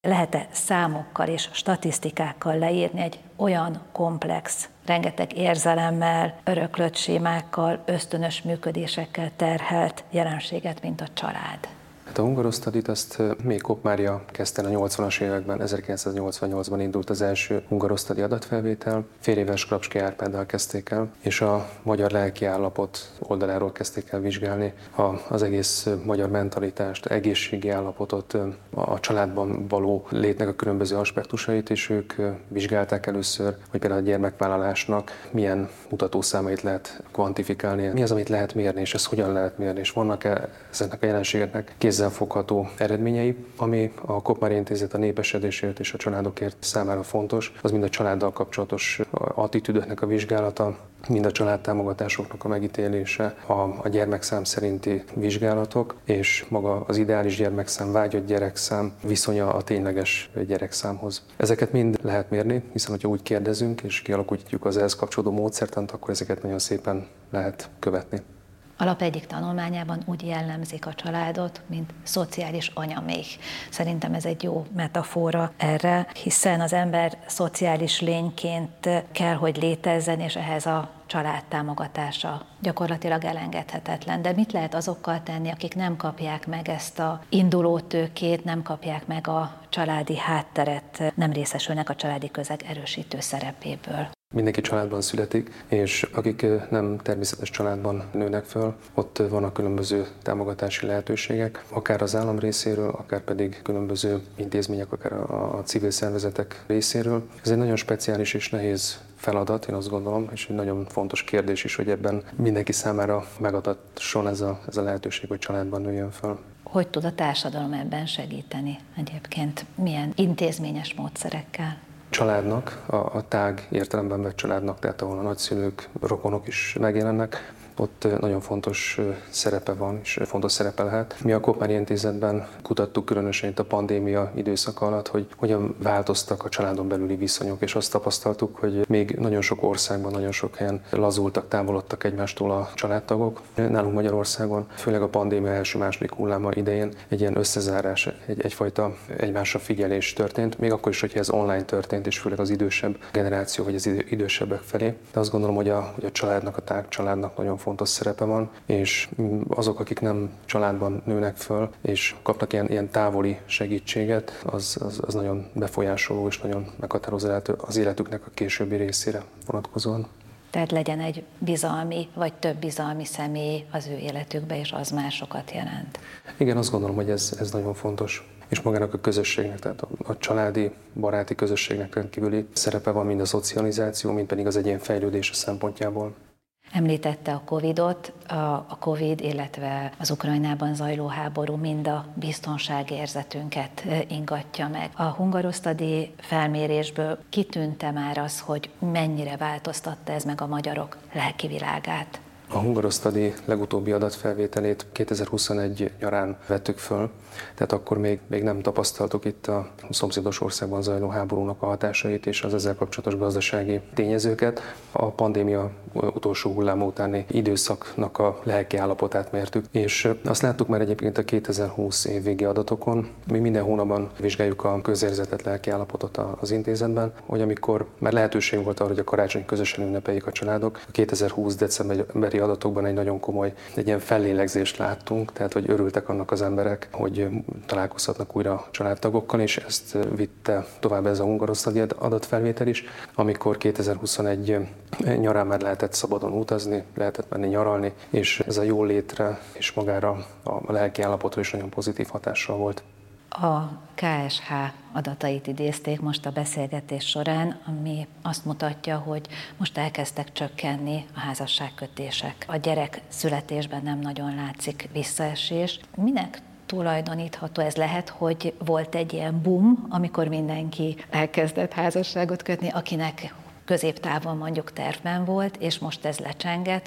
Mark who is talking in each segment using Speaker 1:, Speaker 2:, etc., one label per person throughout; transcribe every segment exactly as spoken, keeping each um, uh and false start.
Speaker 1: lehet-e számokkal és statisztikákkal leírni egy olyan komplex, rengeteg érzelemmel, öröklött sémákkal, ösztönös működésekkel terhelt jelenséget, mint a család?
Speaker 2: Hát a hungarosztadit azt még Kopp Mária kezdte a nyolcvanas években, ezerkilencszáznyolcvannyolcban indult az első hungarosztadi adatfelvétel. Fél éves Krapski Árpáddal kezdték el, és a magyar lelkiállapot oldaláról kezdték el vizsgálni az egész magyar mentalitást, egészségi állapotot, a családban való létnek a különböző aspektusait, és ők vizsgálták először, hogy például a gyermekvállalásnak milyen mutatószámait lehet kvantifikálni, mi az, amit lehet mérni, és ezt hogyan lehet mérni, és vannak-e ezeknek a jelenségeknek kézzelfogható eredményei, ami a Kopp Mária Intézet a népesedésért és a családokért számára fontos, az mind a családdal kapcsolatos attitűdöknek a vizsgálata, mind a családtámogatásoknak a megítélése, a, a gyermekszám szerinti vizsgálatok, és maga az ideális gyermekszám, vágyott gyerekszám viszonya a tényleges gyerekszámhoz. Ezeket mind lehet mérni, hiszen ha úgy kérdezünk és kialakítjuk az ehhez kapcsolódó módszertant, akkor ezeket nagyon szépen lehet követni.
Speaker 1: Alap egyik tanulmányában úgy jellemzik a családot, mint szociális anyaméh. Szerintem ez egy jó metafora erre, hiszen az ember szociális lényként kell, hogy létezzen, és ehhez a család támogatása gyakorlatilag elengedhetetlen. De mit lehet azokkal tenni, akik nem kapják meg ezt a indulótőkét, nem kapják meg a családi hátteret, nem részesülnek a családi közeg erősítő szerepéből?
Speaker 2: Mindenki családban születik, és akik nem természetes családban nőnek föl, ott vannak különböző támogatási lehetőségek, akár az állam részéről, akár pedig különböző intézmények, akár a civil szervezetek részéről. Ez egy nagyon speciális és nehéz feladat, én azt gondolom, és egy nagyon fontos kérdés is, hogy ebben mindenki számára megadasson ez a, ez a lehetőség, hogy családban nőjön föl.
Speaker 1: Hogy tud a társadalom ebben segíteni egyébként? Milyen intézményes módszerekkel?
Speaker 2: Családnak, a, a tág értelemben vett családnak, tehát ahol a nagyszülők, rokonok is megjelennek, ott nagyon fontos szerepe van, és fontos szerepe lehet. Mi a Kopp Mária Intézetben kutattuk különösen itt a pandémia időszaka alatt, hogy hogyan változtak a családon belüli viszonyok, és azt tapasztaltuk, hogy még nagyon sok országban, nagyon sok helyen lazultak, távolodtak egymástól a családtagok. Nálunk Magyarországon, főleg a pandémia első-második hulláma idején egy ilyen összezárás, egy, egyfajta egymásra figyelés történt, még akkor is, hogyha ez online történt, és főleg az idősebb generáció, vagy az idősebbek felé. De azt gondolom, hogy a, hogy a családnak, a tág családnak nagyon fontos szerepe van, és azok, akik nem családban nőnek föl, és kapnak ilyen, ilyen távoli segítséget, az, az, az nagyon befolyásoló és nagyon meghatározó az életüknek a későbbi részére vonatkozóan.
Speaker 1: Tehát legyen egy bizalmi, vagy több bizalmi személy az ő életükbe, és az már sokat jelent.
Speaker 2: Igen, azt gondolom, hogy ez, ez nagyon fontos. És magának a közösségnek, tehát a, a családi, baráti közösségnek rendkívüli szerepe van mind a szocializáció, mind pedig az egyén fejlődése szempontjából.
Speaker 1: Említette a Covidot, a Covid, illetve az Ukrajnában zajló háború mind a biztonságérzetünket ingatja meg. A hungarosztadi felmérésből kitűnte már az, hogy mennyire változtatta ez meg a magyarok lelkivilágát?
Speaker 2: A hungarosztadi legutóbbi adatfelvételét kétezer-huszonegy nyarán vettük föl, tehát akkor még, még nem tapasztaltuk itt a szomszédos országban zajló háborúnak a hatásait és az ezzel kapcsolatos gazdasági tényezőket. A pandémia utolsó hulláma utáni időszaknak a lelki állapotát mértük, és azt láttuk már egyébként a kétezer-húsz évvégi adatokon. Mi minden hónapban vizsgáljuk a közérzetet, lelki állapotot az intézetben, hogy amikor már lehetőség volt arra, hogy a karácsony közösen ünnepeljék a családok, a kétezer-húsz decemberi adatokban egy nagyon komoly, egy ilyen fellélegzést láttunk, tehát hogy örültek annak az emberek, hogy találkozhatnak újra a családtagokkal, és ezt vitte tovább ez a hungarosztadi adatfelvétel is, amikor kétezer-huszonegy nyarán már lehetett szabadon utazni, lehetett menni nyaralni, és ez a jól létre és magára a lelki állapotra is nagyon pozitív hatással volt.
Speaker 1: A ká es há adatait idézték most a beszélgetés során, ami azt mutatja, hogy most elkezdtek csökkenni a házasságkötések. A gyerek születésben nem nagyon látszik visszaesés. Minek tulajdonítható ez? Lehet, hogy volt egy ilyen boom, amikor mindenki elkezdett házasságot kötni, akinek középtávon mondjuk tervben volt, és most ez lecsengett, vagy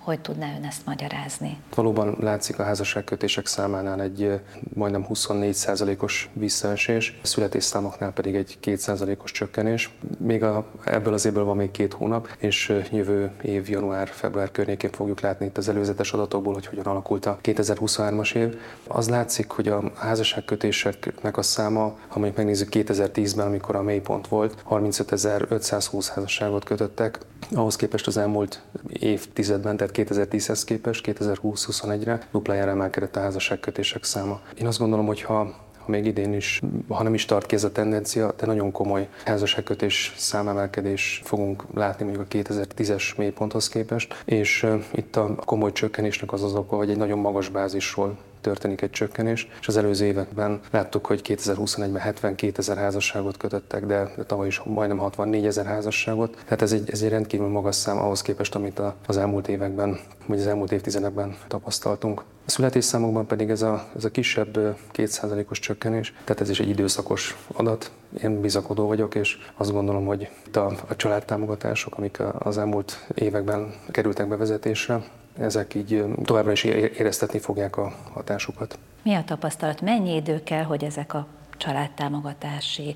Speaker 1: hogy tudná ön ezt magyarázni?
Speaker 2: Valóban látszik a házasságkötések számánál egy majdnem huszonnégy százalékos visszaesés, a születésszámoknál pedig egy két százalékos csökkenés. Még a, ebből az évből van még két hónap, és jövő év január-február környékén fogjuk látni itt az előzetes adatokból, hogy hogyan alakult a kétezer-huszonhármas év. Az látszik, hogy a házasságkötéseknek a száma, ha mondjuk megnézzük kétezer-tízben, amikor a mélypont volt, harmincötezer-ötszázhúsz házasságot kötöttek, ahhoz képest az elmúlt évtizedben, tehát kétezer-tízhez képest kétezer-húsz-huszonegyre duplájára emelkedett a házasságkötések száma. Én azt gondolom, hogy ha ha még idén is, ha nem is tart ki ez a tendencia, de nagyon komoly házasságkötés számemelkedés fogunk látni mondjuk a kétezer-tízes mélyponthoz képest, és uh, itt a komoly csökkenésnek az az oka, hogy egy nagyon magas bázisról történik egy csökkenés, és az előző években láttuk, hogy kétezer-huszonegyben hetvenkétezer házasságot kötöttek, de tavaly is majdnem hatvannégyezer házasságot. Tehát ez egy, ez egy rendkívül magas szám ahhoz képest, amit az elmúlt években, vagy az elmúlt évtizedekben tapasztaltunk. A születésszámokban pedig ez a, ez a kisebb két százalékos csökkenés, tehát ez is egy időszakos adat. Én bizakodó vagyok, és azt gondolom, hogy itt a, a családtámogatások, amik az elmúlt években kerültek bevezetésre, ezek így továbbra is éreztetni fogják a hatásukat.
Speaker 1: Mi a tapasztalat? Mennyi idő kell, hogy ezek a családtámogatási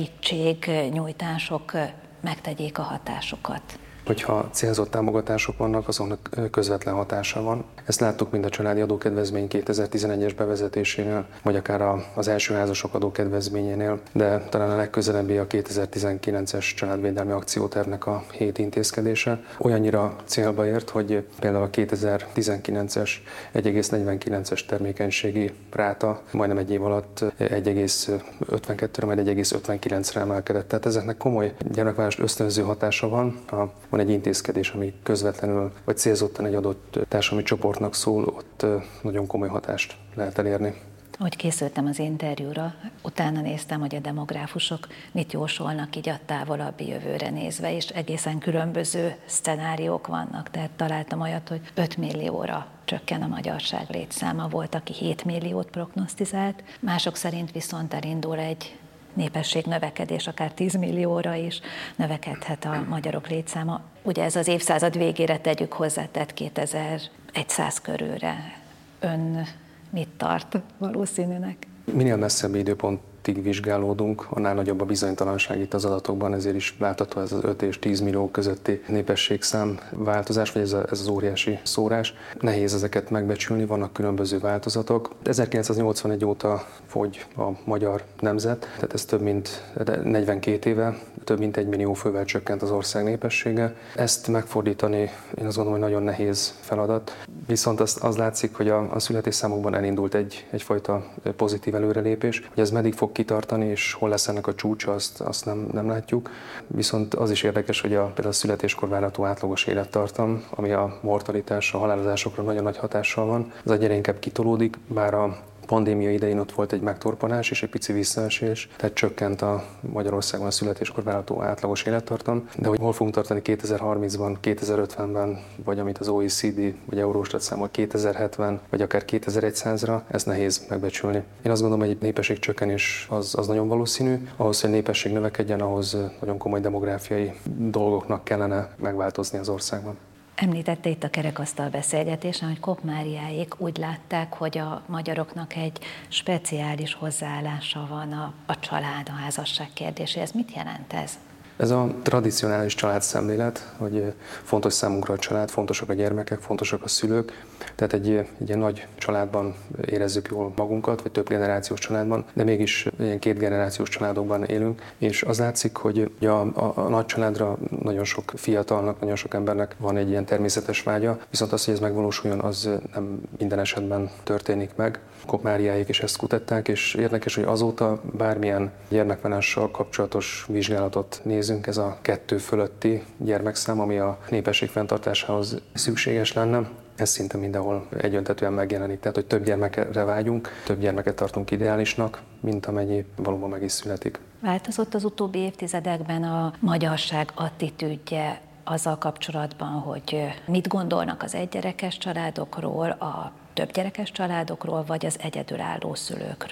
Speaker 1: segítségnyújtások megtegyék a hatásukat?
Speaker 2: Hogyha célzott támogatások vannak, azonnak közvetlen hatása van. Ezt láttuk mind a családi adókedvezmény kétezer-tizenegyes bevezetésénél, vagy akár az első házasok adókedvezményénél, de talán a legközelebbi a kétezer-tizenkilences családvédelmi akciótervnek a hét intézkedése. Olyannyira célba ért, hogy például a kétezer-tizenkilences egy egész negyvenkilences termékenységi ráta majdnem egy év alatt egy egész ötvenkettőre, majd egy egész ötvenkilencre emelkedett. Tehát ezeknek komoly gyermekvállalást ösztönző hatása van. A Van egy intézkedés, ami közvetlenül vagy célzottan egy adott társadalmi csoportnak szól, ott nagyon komoly hatást lehet elérni.
Speaker 1: Ahogy készültem az interjúra, utána néztem, hogy a demográfusok mit jósolnak így a távolabbi jövőre nézve, és egészen különböző szcenáriók vannak. Tehát találtam olyat, hogy öt millióra csökken a magyarság létszáma, volt, aki hét milliót prognosztizált, mások szerint viszont elindul egy népesség növekedés, akár tíz millióra is növekedhet a magyarok létszáma. Ugye ez az évszázad végére tegyük hozzá, tehát kétezer-száz körülre. Ön mit tart valószínűnek?
Speaker 2: Minél messzebb időpontig vizsgálódunk, annál nagyobb a bizonytalanság itt az adatokban, ezért is látható ez az öt és tíz millió közötti népességszám változás, vagy ez, a, ez az óriási szórás. Nehéz ezeket megbecsülni, vannak különböző változatok. ezerkilencszáznyolcvanegy óta fogy a magyar nemzet, tehát ez több mint negyvenkét éve, több mint egy millió fővel csökkent az ország népessége. Ezt megfordítani, én azt gondolom, hogy nagyon nehéz feladat. Viszont az, az látszik, hogy a, a születésszámokban elindult egy, egyfajta pozitív előrelépés, hogy ez meddig fog kitartani, és hol lesz ennek a csúcsa, azt, azt nem, nem látjuk. Viszont az is érdekes, hogy a, például a születéskor várható átlagos élettartam, ami a mortalitásra, a halálozásokra nagyon nagy hatással van, az egyre inkább kitolódik, bár a pandémia idején ott volt egy megtorpanás és egy pici visszaesés, tehát csökkent a Magyarországon a születéskor várható átlagos élettartam, de hogy hol fogunk tartani kétezer-harmincban, kétezer-ötvenben, vagy amit az o e cé dé vagy Eurostat számol kétezer-hetven, vagy akár kétezer-százra, ez nehéz megbecsülni. Én azt gondolom, hogy egy népességcsökkenés az, az nagyon valószínű. Ahhoz, hogy a népesség növekedjen, ahhoz nagyon komoly demográfiai dolgoknak kellene megváltozni az országban.
Speaker 1: Említette itt a kerekasztal beszélgetésen, hogy Kopp Máriáék úgy látták, hogy a magyaroknak egy speciális hozzáállása van a, a család, a házasság kérdéséhez. Mit jelent ez?
Speaker 2: Ez a tradicionális családszemlélet, hogy fontos számunkra a család, fontosak a gyermekek, fontosak a szülők. Tehát egy, egy ilyen nagy családban érezzük jól magunkat, vagy több generációs családban, de mégis ilyen két generációs családokban élünk. És az látszik, hogy a, a, a nagy családra nagyon sok fiatalnak, nagyon sok embernek van egy ilyen természetes vágya, viszont az, hogy ez megvalósuljon, az nem minden esetben történik meg. Kopp Máriáék is ezt kutatták, és érdekes, hogy azóta bármilyen gyermekvállalással kapcsolatos vizsgálatot nézünk, ez a kettő fölötti gyermekszám, ami a népesség fenntartásához szükséges lenne. Ez szinte mindenhol egyöntetően megjelenik, tehát hogy több gyermekre vágyunk, több gyermeket tartunk ideálisnak, mint amennyi valóban meg is születik.
Speaker 1: Változott az utóbbi évtizedekben a magyarság attitűdje azzal kapcsolatban, hogy mit gondolnak az egygyerekes családokról, a többgyerekes családokról, vagy az egyedülálló szülőkről?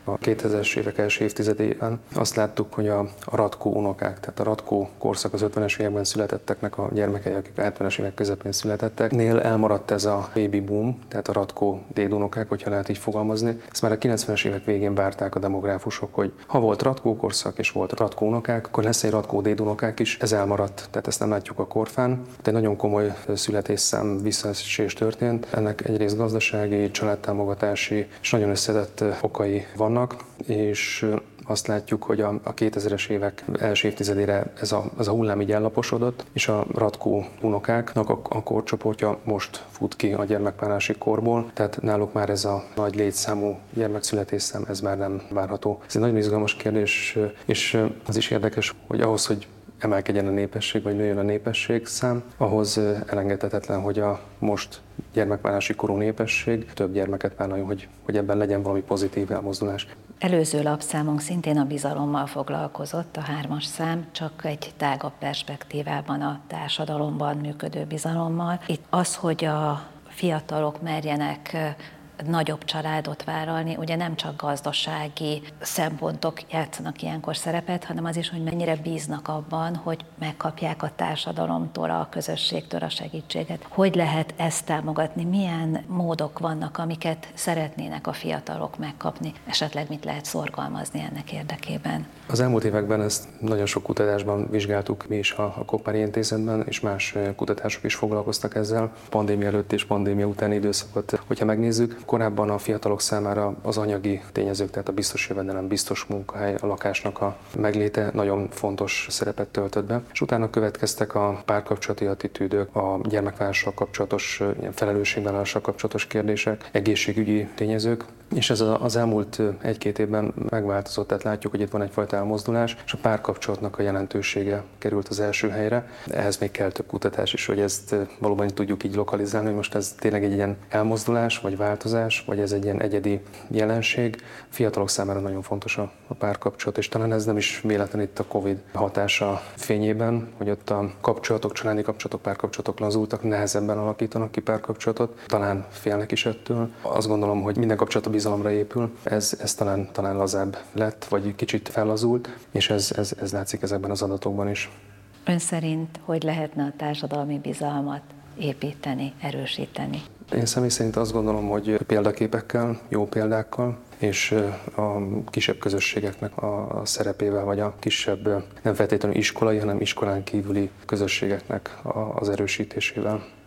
Speaker 2: A kétezres évek első évtizedében azt láttuk, hogy a, a ratkó unokák, tehát a ratkó korszak az ötvenes években születetteknek a gyermekei, akik a hetvenes évek közepén születettek, nél elmaradt ez a baby boom, tehát a ratkó dédunokák, hogyha lehet így fogalmazni. Ezt már a kilencvenes évek végén várták a demográfusok, hogy ha volt ratkó korszak és volt ratkó unokák, akkor lesz egy ratkó dédunokák is, ez elmaradt, tehát ezt nem látjuk a korfán. De egy nagyon komoly születésszám visszaesés történt. Ennek egyrészt gazdasági, családtámogatási és nagyon összetett okai vannak, és azt látjuk, hogy a, a kétezres évek első évtizedére ez a, ez a hullám így ellaposodott, és a ratkó unokáknak a, a korcsoportja most fut ki a gyermekvállalási korból, tehát náluk már ez a nagy létszámú gyermekszületésszám, ez már nem várható. Ez egy nagyon izgalmas kérdés, és az is érdekes, hogy ahhoz, hogy emelkedjen a népesség, vagy nőjön a népesség szám, ahhoz elengedhetetlen, hogy a most gyermekvállalási korú népesség több gyermeket vállaljon, hogy, hogy ebben legyen valami pozitív elmozdulás.
Speaker 1: Előző lapszámunk szintén a bizalommal foglalkozott, a hármas szám, csak egy tágabb perspektívában a társadalomban működő bizalommal. Itt az, hogy a fiatalok merjenek nagyobb családot vállalni, ugye nem csak gazdasági szempontok játszanak ilyenkor szerepet, hanem az is, hogy mennyire bíznak abban, hogy megkapják a társadalomtól, a közösségtől a segítséget. Hogy lehet ezt támogatni? Milyen módok vannak, amiket szeretnének a fiatalok megkapni? Esetleg mit lehet szorgalmazni ennek érdekében?
Speaker 2: Az elmúlt években ezt nagyon sok kutatásban vizsgáltuk mi is a, a Koppáry Intézetben, és más kutatások is foglalkoztak ezzel. Pandémia előtt és pandémia utáni időszakot, hogyha megnézzük, korábban a fiatalok számára az anyagi tényezők, tehát a biztos jövedelem, biztos munkahely, a lakásnak a megléte nagyon fontos szerepet töltött be, és utána következtek a párkapcsolati attitűdök, a gyermekvállalással kapcsolatos, ilyen felelősségvállalással kapcsolatos kérdések, egészségügyi tényezők, és ez az elmúlt egy-két évben megváltozott, tehát látjuk, hogy itt van egyfajta elmozdulás, és a párkapcsolatnak a jelentősége került az első helyre. Ehhez még kell több kutatás is, hogy ezt valóban tudjuk így lokalizálni, hogy most ez tényleg egy ilyen elmozdulás, vagy változás, vagy ez egy ilyen egyedi jelenség. Fiatalok számára nagyon fontos a párkapcsolat, és talán ez nem is véletlen itt a Covid hatása fényében, hogy ott a kapcsolatok, családi kapcsolatok, párkapcsolatok lazultak, nehezebben alakítanak ki párkapcsolatot, talán félnek is ettől. Azt gondolom, hogy minden kapcsolat a bizalomra épül, ez, ez talán, talán lazább lett, vagy kicsit fellazult, és ez, ez, ez látszik ezekben az adatokban is.
Speaker 1: Ön szerint hogy lehetne a társadalmi bizalmat építeni, erősíteni?
Speaker 2: Én személy szerint azt gondolom, hogy példaképekkel, jó példákkal, és a kisebb közösségeknek a szerepével, vagy a kisebb, nem feltétlenül iskolai, hanem iskolán kívüli közösségeknek az erősítésével.